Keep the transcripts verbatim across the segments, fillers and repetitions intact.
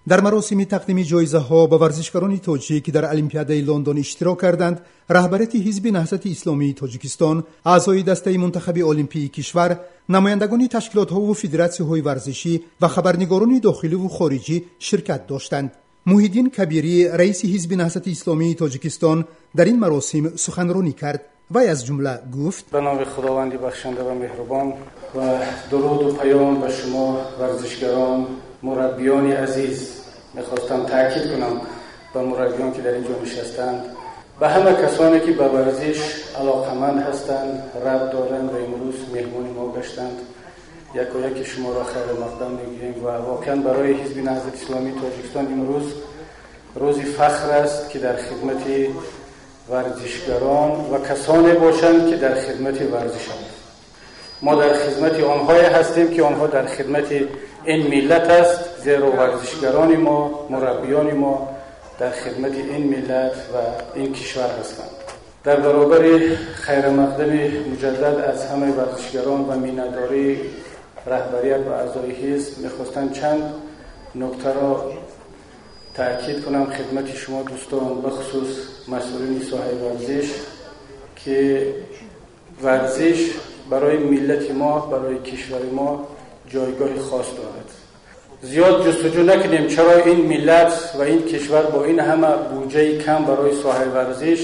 در مراسم تقدیم جایزه ها به ورزشکاران تاجیک که در المپیادهای لندن اشتراک کردند، رهبریت حزب نهضت اسلامی تاجیکستان، اعضای دسته منتخب المپیک کشور، نمایندگان تشکیلات ها و فدراسیون های ورزشی و خبرنگاران داخلی و خارجی شرکت داشتند. محیدین کبیری، رئیس حزب نهضت اسلامی تاجیکستان، در این مراسم سخنرانی کرد و از جمله گفت: به نام خداوند بخشنده و مهربان و درود و پیام به شما ورزشکاران، مربیان عزیز. میخواستم تاکید کنم به مربیان که در اینجا نشستند، به همه کسانی که به ورزش علاقمند هستند، رد دارند و امروز مهمان ما گشتند، یک و یک شما را خیر مقدم میگوییم و واقعا برای حزب نهضت اسلامی تاجیکستان امروز روزی فخر است که در خدمت ورزشکاران و کسانی باشند که در خدمت ورزشند. ما در خدمت آنهایی هستیم که آنها در خدمت این ملت است، زیرا ورزشکاران ما، مربیان ما در خدمت این ملت و این کشور هستند. در برابر خیر مقدم مجدد از همه ورزشکاران و میانه‌داری رهبریت و اعضای حزب میخواستم چند نکته را تأکید کنم خدمت شما دوستان، بخصوص مسئولین ساحه ورزش، که ورزش برای ملت ما، برای کشور ما جایگاه خاص دارد. زیاد جستجو نکنیم چرا این ملت و این کشور با این همه بودجه کم برای ساحه ورزش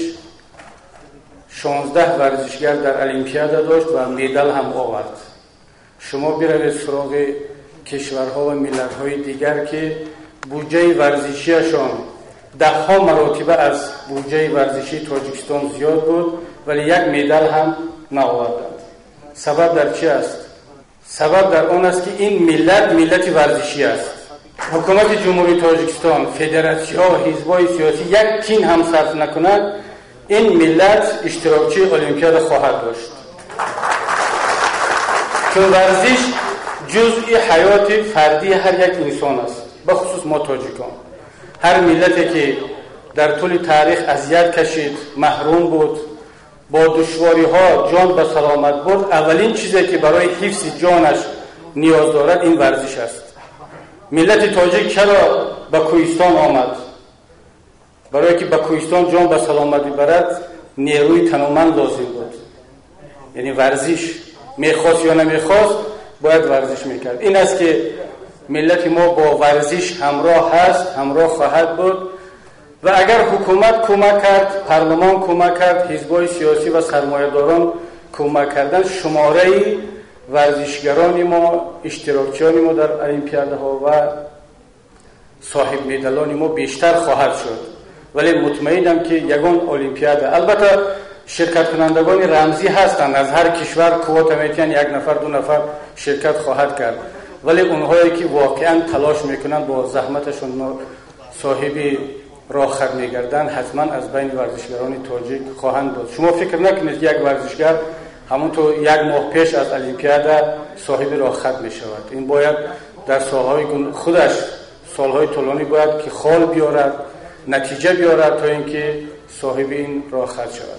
شانزده ورزشگر در المپیاد داشت و مدال هم آورد. شما بروید سراغ کشورها و ملت‌های دیگر که بودجه ورزشیشان ده ها مراتب از بودجه ورزشی تاجیکستان زیاد بود ولی یک مدال هم نآوردند. سبب در چی است؟ سبب در آن است که این ملت ملت ورزشی است. حکومت جمهوری تاجیکستان، فدراسیون، حزب‌های سیاسی یک تین هم صرف نکند، این ملت اشتراکچی المپیاد خواهد داشت. چون ورزش جزئی حیات فردی هر یک انسان است، به خصوص ما تاجیکان. هر ملتی که در طول تاریخ اذیت کشید، محروم بود، با دشواری ها جان به سلامت برد، اولین چیزی که برای حفظ جانش نیاز دارد این ورزش است. ملت تاجیک چرا به کوهستان آمد؟ برای که به کوهستان جان به سلامت ببرد نیروی تنومند لازم بود، یعنی ورزش. میخواست یا نمیخواست باید ورزش میکرد. این است که ملت ما با ورزش همراه هست، همراه خواهد بود و اگر حکومت کمک کرد، پارلمان کمک کرد، حزب‌های سیاسی و سرمایه‌داران کمک کردن، شماره ورزشگران ما، اشتراکچیان ما در المپیادها و صاحب مدالان ما بیشتر خواهد شد. ولی مطمئنم که یگان المپیاد، البته شرکت کنندگان رمزی هستند، از هر کشور کوتا میتین یک نفر دو نفر شرکت خواهد کرد، ولی اونهایی که واقعا تلاش میکنن با زحمتشون صاحب راه خط میگردن حتما از بین ورزشگران تاجیک خواهند بود. شما فکر نکنید یک ورزشگر همونطور یک ماه پیش از المپیاد صاحب راه خط میشود. این باید در سالهای خودش سالهای طولانی باید که خال بیارد، نتیجه بیارد تا اینکه صاحب این راه خط شود.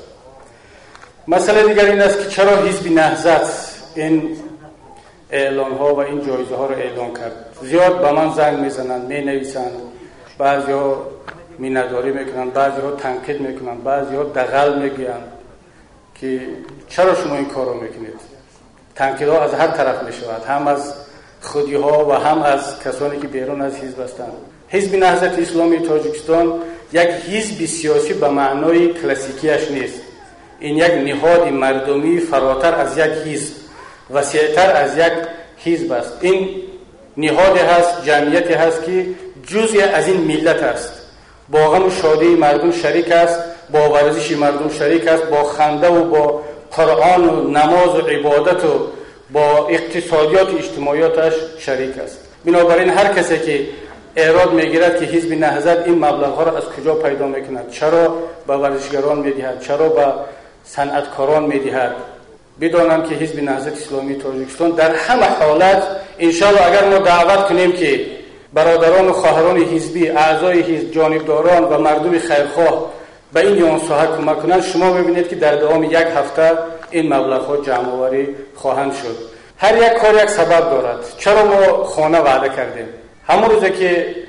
مسئله دیگر این است که چرا حزب نهضت این اعلان ها و این جایزه ها را اعلان کرد. زیاد به من زنگ میزنند، می نویسند، بعضی ها مینداری میکنند، بعضی ها تنقید میکنند، بعضی ها دغل میگویند که چرا شما این کار را میکنید. تنقید ها از هر طرف میشود، هم از خودی ها و هم از کسانی که بیرون از حزب هستند. حزب نهضت اسلامی تاجیکستان یک حزب سیاسی به معنای کلاسیکیش نیست. این یک نهاد مردمی فراتر از یک حزب، وسیع‌تر از یک حزب است. این نهاد هست، جمعیتی هست که جزئی از این ملت است. با غم و شادی مردم شریک است، با ورزش مردم شریک است، با خنده و با قرآن و نماز و عبادت و با اقتصادیات و اجتماعیاتش شریک است. بنابراین هر کسی که اعراض میگیرد که حزب نهضت این مبلغ ها را از کجا پیدا میکند، چرا به ورزشگران میدهد، چرا به صنعتکاران میدهد، بدانم که حزب نهضت اسلامی تاجیکستان در همه حالت انشاءالله اگر ما دعوت کنیم که برادران و خواهران حزبی، اعضای حزب، جانبداران و مردم خیرخواه به این یان ساحه کمک کنند، شما ببینید که در دوام یک هفته این مبلغ ها جمع آوری خواهند شد. هر یک کار یک سبب دارد. چرا ما خانه وعده کردیم؟ همون روزی که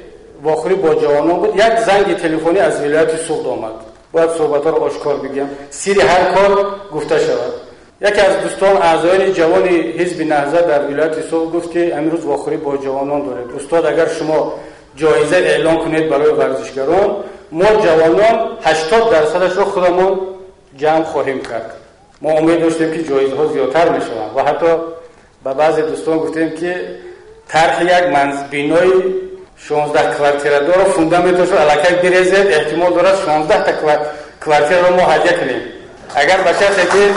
واخوری با جوانان بود. یک زنگ تلفنی از ولایت سوخت آمد. باید صحبت‌ها رو آشکار بگم، سیر هر کار گفته شود. یکی از دوستان اعضایان جوان حزب نهضت در ولایت سوخت گفت که امروز واخوری با جوانان دارید. استاد اگر شما جایزه اعلان کنید برای ورزشگران، ما جوانان هشتاد درصدش رو خودمون جمع خواهیم کرد. ما امید داشتیم که جایزه ها زیادتر میشوند و حتی به بعضی دوستان گفتیم که طرح یک منزل بینای شانزده کوارتیره داره فوندامنتش رو الکی بریزید، احتمال داره شانزده تا کوارتیره رو ما هدیه کنیم. اگر بچه که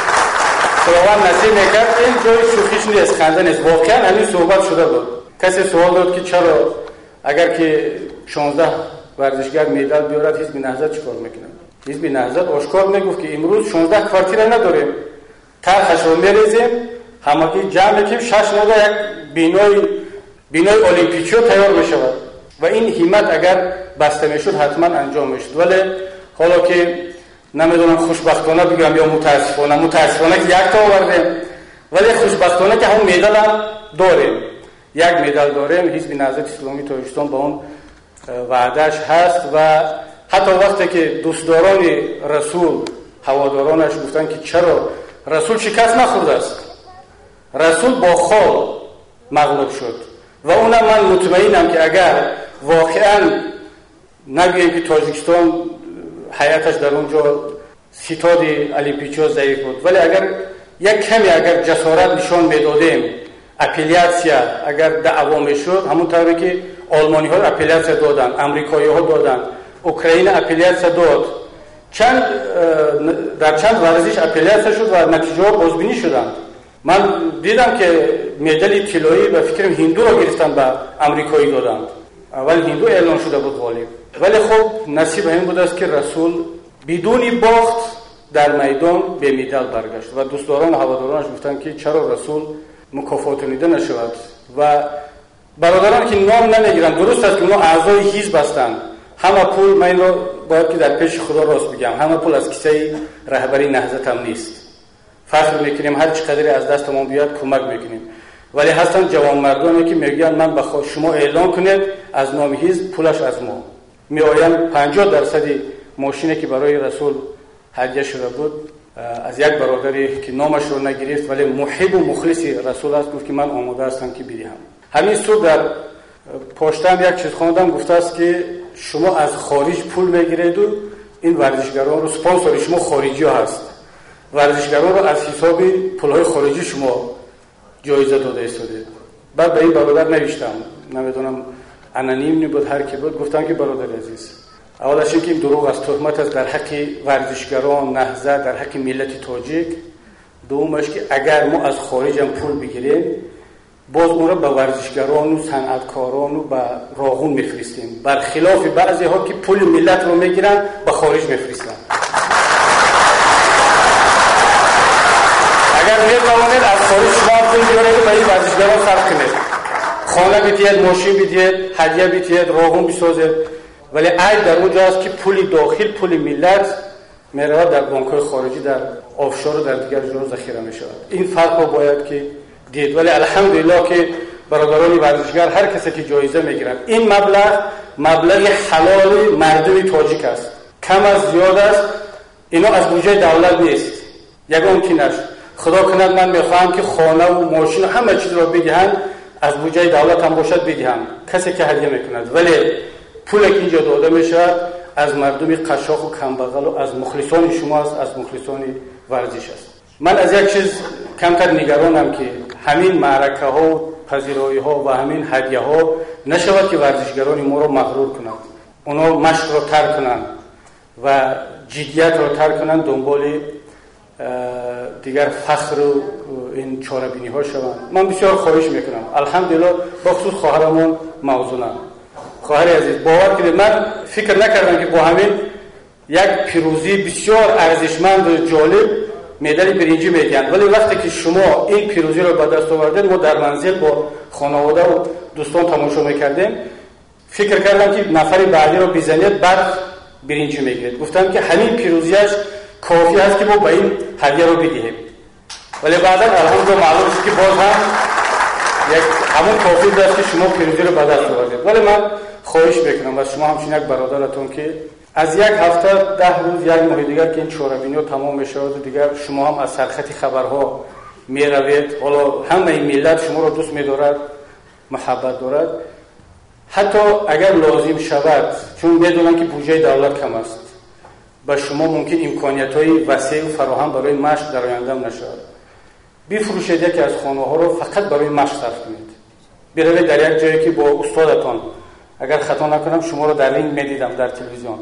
خداوند نصیب میکرد، این جای شوخیش نیست، خنده نیست، واقعا همین صحبت شده بود. کسی سوال داد که چرا اگر که شانزده ورزشگر مدال بیارد حزب نهضت چیکار میکنه؟ حزب نهضت آشکار میگفت که امروز شانزده کوارتیره نداریم، طرحش رو میریزیم، همگی جمع میکنیم، شش نگاه یک بینای بینای المپیکی تیار میشود و این همت اگر بسته میشد حتما انجام میشد. ولی حالا که نمیدونم خوشبختانه بگم یا متاسفانه، متاسفانه که یک تا آوردیم، ولی خوشبختانه که همون مدال هم داریم، یک مدال داریم. حزب نهضت اسلامی تاجیکستان با اون وعدهش هست و حتی وقتی که دوستداران رسول هوادارانش گفتن که چرا رسول شکست نخورده است، رسول با خال مغلوب شد و اونم من مطمئنم که اگر واقعا نگویم که تاجیکستان حیاتش در اونجا ستاد المپیچیا ضعیف بود، ولی اگر یک کمی اگر جسارت نشان میدادیم، اپلیاسیا اگر دعوا میشد، همون طوری که آلمانی ها اپلیاسیا دادن، امریکایی ها دادن، اوکراین اپلیاسیا داد، چند در چند ورزش اپلیاسیا شد و نتیجه ها بازبینی شدند. من دیدم که مدال طلایی به فکرم هندو را گرفتن به امریکایی دادند. اول هندو اعلان شده بود غالب، ولی خب نصیب این بود است که رسول بدون باخت در میدان به مدال برگشت و دوستداران و هوادارانش گفتن که چرا رسول مکافاتانیده نشود و برادران که نام نمیگیرن، درست است که اونا اعضای حزب هستند، همه پول، من را باید که در پیش خدا راست بگم، همه پول از کیسه رهبری نهضت هم نیست. فخر میکنیم هر چقدر از دستمون بیاد کمک میکنیم، ولی هستن جوان مردانی که میگن من بخوام شما اعلان کنید از نام حزب پولش از ما میآیم. پنجاه درصد ماشینی که برای رسول هدیه شده بود از یک برادری که نامش رو نگرفت ولی محب و مخلص رسول است گفت که من آماده هستم که بدهم. همین صبح در پشتم یک چیز خواندم، گفته است که شما از خارج پول میگیرید و این ورزشگران رو سپانسر شما خارجی ها هست، ورزشگران رو از حساب پولهای خارجی شما جایزه داده استادید. بعد به این برادر نوشتم، نمیدونم انانیم نبود هر کی بود، گفتم که برادر عزیز، اولش اینکه این دروغ است، تهمت است در حق ورزشگران نهضت، در حق ملت تاجیک. دومش که اگر ما از خارج هم پول بگیریم باز اون را به ورزشگران و صنعتکاران و به راغون میفرستیم، برخلاف بعضی ها که پول ملت رو میگیرن به خارج میفرستن. اگر میتوانید از خارج شما پول بیارید به این ورزشگران صرف کنید، خانه بدید، ماشین بدید، هدیه بدید، راغون بسازید، ولی عیب در اونجا است که پول داخل، پول ملت میره در بانک‌های خارجی، در آفشور و در دیگر جاها ذخیره میشود. این فرق رو باید که دید. ولی الحمدلله که برادران ورزشگر هر کسی که جایزه میگیرن، این مبلغ مبلغ حلال مردم تاجیک است، کم از زیاد است، اینا از بودجه دولت نیست. یگان که نش خدا کند من میخواهم که خانه و ماشین و همه چیز رو بدهم، از بودجه دولت هم باشد بدهم، کسی که هدیه میکند، ولی پول که اینجا داده میشد از مردم قشاق و کمبغل و از مخلصان شما است، از مخلصان ورزش است. من از یک چیز کمتر نگرانم که همین معرکه ها و پذیرایی ها و همین هدیه ها نشود که ورزشگران ما رو مغرور کنند، اونا مشق رو ترک کنند و جدیت رو ترک کنند، دنبال دیگر فخر و این چاره‌بینی ها شوند. من بسیار خواهش میکنم، الحمدلله با خصوص خواهرمون موضوعم، خواهر عزیز باور کنید من فکر نکردم که با همین یک پیروزی بسیار ارزشمند و جالب مدال برنجی میدن، ولی وقتی که شما این پیروزی رو به دست آوردید، ما در منزل با خانواده و دوستان تماشا میکردیم، فکر کردم که نفر بعدی رو بزنید بعد برنجی میگیرید. گفتم که همین پیروزیش کافی است که ما به این هدیه رو بدهیم، ولی بعدا الحمدلله معلوم است که باز هم یک همون کافی است که شما پیروزی رو به دست آوردید. ولی من خواهش میکنم و شما همچنین یک برادرتون که از یک هفته ده روز یک ماه دیگر که این چهاربینی تمام میشه و دیگر شما هم از سرخط خبرها میروید. حالا همه این ملت شما را دوست می‌دارد، محبت دارد. حتی اگر لازم شود، چون میدونن که بودجه دولت کم است، با شما ممکن امکانیت‌های وسیع فراهم برای مشق در آینده نشود. بفروشید یکی از خانه‌ها رو فقط برای مشق صرف کنید. بروید در یک جایی که با استادتان، اگر خطا نکنم شما رو در رینگ می‌دیدم در تلویزیون،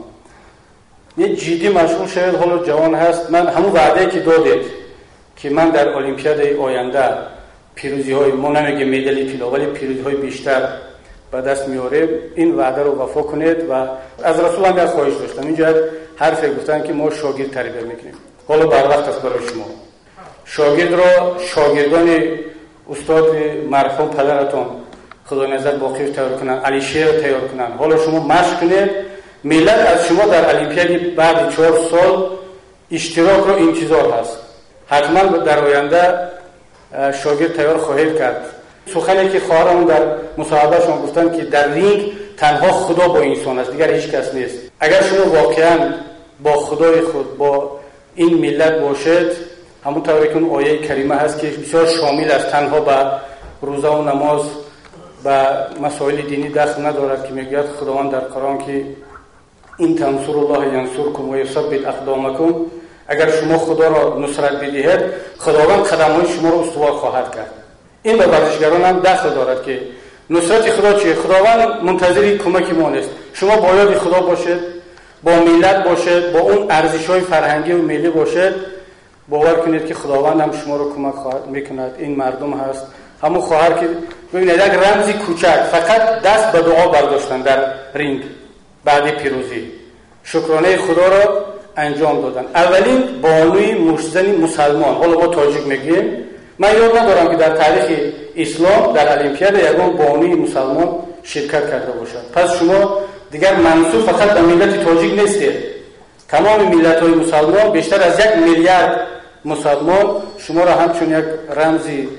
یه جدی مشغول شد. حالا جوان هست. من همون وعده که دادید که من در المپیاد آینده پیروزی‌های ما نمیگه مدال طلا ولی پیروزی‌های بیشتر به دست میاریم، این وعده رو وفا کنید. و از رسول هم یک خواهش داشتم. اینجا حرف گفتن که ما شاگرد تربیت میکنیم. حالا بر وقت است برای شما شاگرد را شاگردان استاد مرحوم پدرتون خدا نزد باقی تیار کنن، علی شیر تیار کنن. حالا شما مشق کنید. ملت از شما در المپیاد بعد چهار سال اشتراک رو انتظار هست. حتما در آینده شاگرد تیار خواهید کرد. سخنی که خواهرم در مصاحبه شما گفتن که در رینگ تنها خدا با انسان است، دیگر هیچ کس نیست. اگر شما واقعا با خدای خود با این ملت باشید، همون طوری که اون آیه کریمه هست که بسیار شامل است، تنها به روزه و نماز و مسائل دینی دخل ندارد، که میگوید خداوند در قرآن که این تنصر الله ینصرکم و یثبت اقدامکم، اگر شما خدا را نصرت بدهید خداوند قدم‌های شما را استوار خواهد کرد. این به ورزشگران هم دخل دارد که نصرت خدا چیه؟ خداوند منتظر کمک ما نیست. شما باید خدا باشید، با ملت باشید، با اون ارزش‌های فرهنگی و ملی باشید. باور کنید که خداوند هم شما رو کمک خواهد میکند. این مردم هست، همون خواهر که ببینید یک رمزی کوچک، فقط دست به دعا برداشتن در رینگ بعد پیروزی، شکرانه خدا را انجام دادن. اولین بانوی مشتزنی مسلمان، حالا با تاجیک میگیم، من یاد ندارم که در تاریخ اسلام در المپیاد یگان بانوی مسلمان شرکت کرده باشد. پس شما دیگر منسوب فقط به ملت تاجیک نیستید. تمام ملت‌های مسلمان، بیشتر از یک میلیارد مسلمان شما را همچون یک رمزی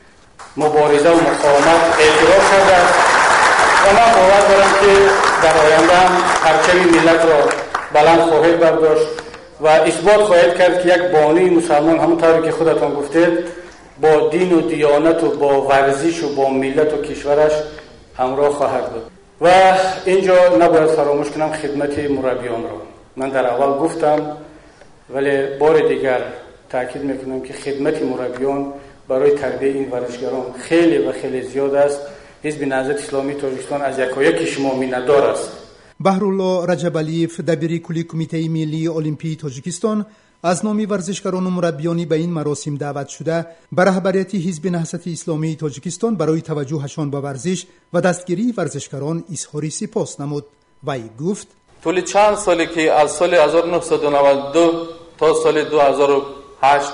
مبارزه و مقاومت اعتراف کرده است. و من باور دارم که در آینده هم پرچم ملت را بلند خواهید برداشت و اثبات خواهید کرد که یک بانوی مسلمان همونطوری که خودتان گفتید با دین و دیانت و با ورزش و با ملت و کشورش همراه خواهد بود. و اینجا نباید فراموش کنم خدمت مربیان را. من در اول گفتم ولی بار دیگر تاکید میکنم که خدمت مربیان برای تربیت این ورزشگران خیلی و خیلی زیاد است. حزب نهضت اسلامی تاجیکستان از یکایک شما میندار است. بهرالله رجب‌علیف دبیر کلی کمیته ملی المپی تاجیکستان از نام ورزشکاران و مربیانی به این مراسم دعوت شده به رهبریت حزب نهضت اسلامی تاجیکستان برای توجهشان به ورزش و دستگیری ورزشکاران اظهار سپاس نمود. وی گفت طول چند سالی که از سال هزار و نهصد و نود و دو تا سال دو هزار و هشت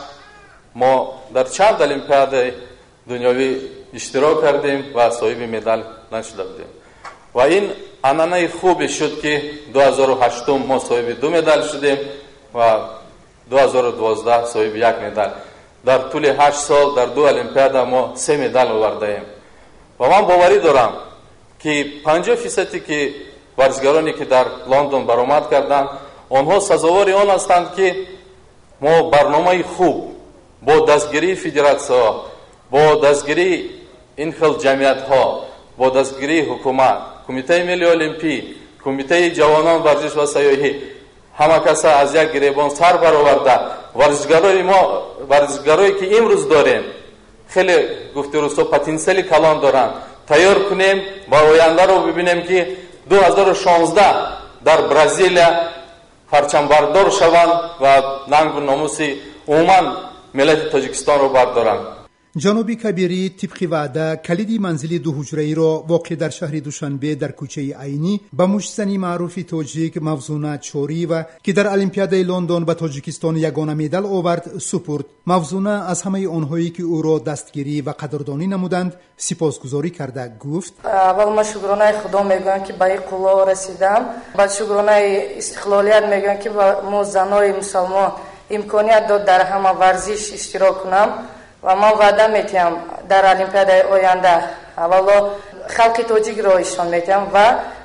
ما در چند المپیاد دنیوی اشتراک کردیم و صاحب مدال نشده بودیم و این عنعنه خوبی شد که دو هزار و هشت ما صاحب دو مدال شدیم و دو هزار و دوازده صاحب یک مدال. در طول هشت سال در دو المپیاد ما سه مدال آوردیم و من باوری دارم که پنجاه فیصدی که ورزشگرانی که در لندن برآمد کردند آنها سزاوار آن هستند که ما برنامه خوب با دستگیری فدراسی‌ها، با دستگیری این خل جمعیت‌ها، با دستگیری حکومت، کمیته ملی المپی، کمیته جوانان ورزش و سیاحی، همه کسا از یک گریبان سر برآورده ورزشگرای ما ورزشگرایی که امروز داریم خیلی گفته روستا پتانسیل کلان دارن تیار کنیم با آینده رو ببینیم که دو هزار و شانزده در برزیل پرچم بردار شوند و ننگ و ناموس عموما ملت تاجیکستان رو بردارند. جناب کبیری طبق وعده کلیدی منزل دو حجره‌ای را واقع در شهر دوشنبه در کوچه عینی به مشتزنی معروف تاجیک موزونه چوری و که در المپیاد لندن به تاجیکستان یگانه مدال آورد سپرد. موزونه از همه آنهایی که او را دستگیری و قدردانی نمودند سپاسگزاری کرده گفت اول ما شکرانه خدا میگم که به این قولا رسیدم. بعد شکرانه استقلالیت میگم که ما زنای مسلمان امکانیت داد در همه ورزش اشتراک کنم و من وعده میتیم در المپیاد آینده اولا خلق تاجیک را ایشان میتیم و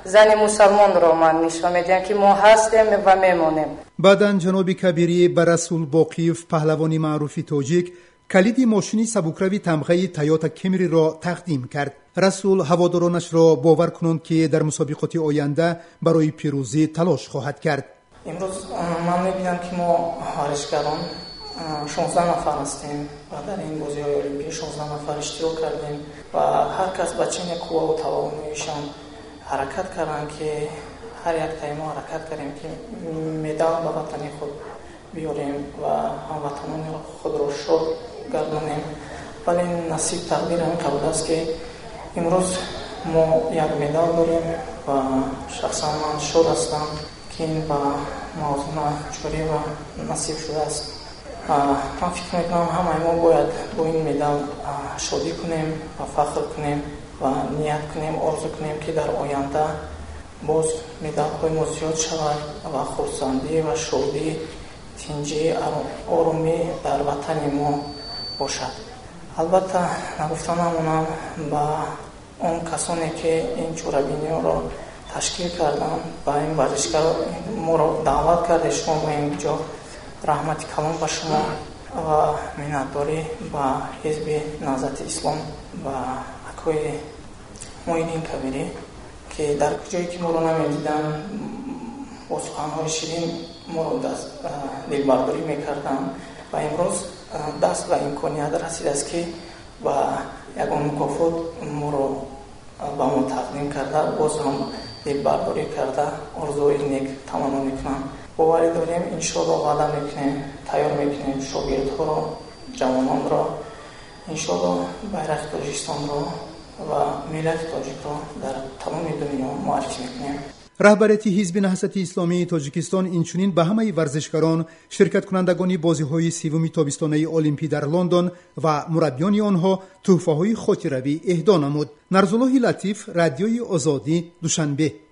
زن مسلمان رو من نشان میدیم که ما هستیم و میمونیم. بعداً جناب کبیری به رسول باقیف پهلوانی معروف تاجیک کلید ماشینی سبکروی تمغه تویوتا کمری را تقدیم کرد. رسول هوادارانش را باور کنند که در مسابقات آینده برای پیروزی تلاش خواهد کرد. امروز من میبینم که ما ورزشکاران شانزده نفر هستیم و در این بازی‌های المپیک شانزده نفر اشتراک کردیم و هر کس با چنین قوا و تواناییشان حرکت کردند که هر یک تیم حرکت کردیم که مدال به وطن خود بیاریم و هموطنان خود را شاد گردانیم. ولی نصیب تقدیر همین قبول است که امروز ما یک مدال داریم و شخصا من شاد هستم که این با موضوع جوری و نصیب شده است. من فکر میکنم همه ما باید با این مدال شادی کنیم و فخر کنیم و نیت کنیم آرزو کنیم که در آینده باز مدال های ما زیاد شود و خرسندی و شادی تنجی آرومی در وطن ما باشد. البته نگفتن نمونم با اون کسانی که این چوربینی را تشکیل کردن و این ورزشکار ما را دعوت کرده شما با اینجا رحمت کلام به شما و منتداری با حزب نهضت اسلام و اکوی معینین کبیری که در جایی که ما را نمیدیدن با سخنهای شیرین ما را دست دلبرداری میکردن و امروز دست و امکانیت رسید است که با یکان مکافات ما را با ما تقدیم کرده باز هم دلبرداری کرده آرزوی نیک تمنا میکنم. باوری داریم انشاءالله وعده میکنیم تیار میکنیم شاگردها را جوانان را انشاءالله بیرق تاجیکستان را و ملت تاجیک را در تمام دنیا معرفی میکنیم. رهبریت حزب نهضت اسلامی تاجیکستان اینچنین به همه ورزشکاران، شرکت کنندگان بازی‌های سوم تابستانه المپیک در لندن و مربیان آنها تحفه‌های خاطره‌ای اهدا نمود. نرزالله لطیف، رادیوی آزادی، دوشنبه.